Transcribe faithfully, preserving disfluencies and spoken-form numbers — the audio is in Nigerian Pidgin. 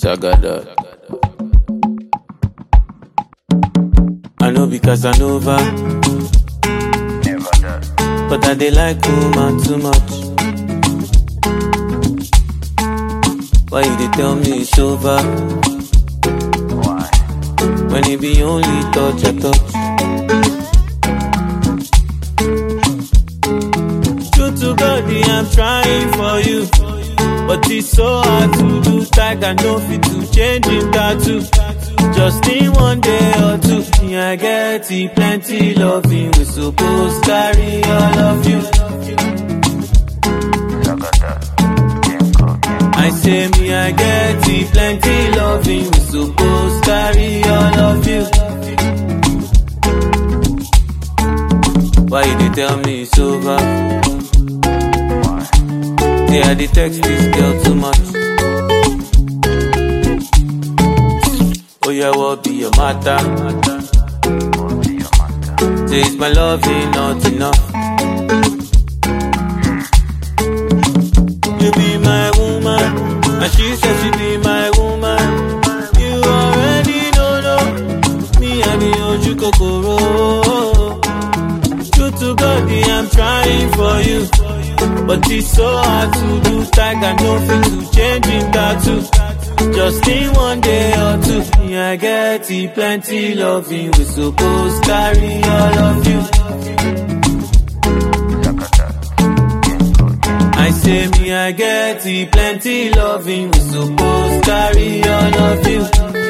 Tagada. I know because I know over. Never done. But I dey like woman too much. Why you dey tell me it's over? Why? When it be only touch I touch. True to God, I'm trying for you. But it's so hard to do. Like I know fit to change in tattoo. Just in one day or two. Me I get it, plenty loving. We supposed carry all of you. I say me I get it, plenty loving. We supposed carry all of you. Why you dey tell me it's over? Yeah, I dey text this girl too much. Oh yeah, what be your matter? Say it's my loving not enough. You be my woman, and she said she be my woman. You already know, no. Me and the Oju Kokoro. True to God, I'm trying for you. But it's so hard to do. Like I know fit to change in tattoo. Just in one day or two. Yeah, I get it, plenty loving. We supposed carry all of you. I say me I get it, plenty loving. We supposed carry all of you.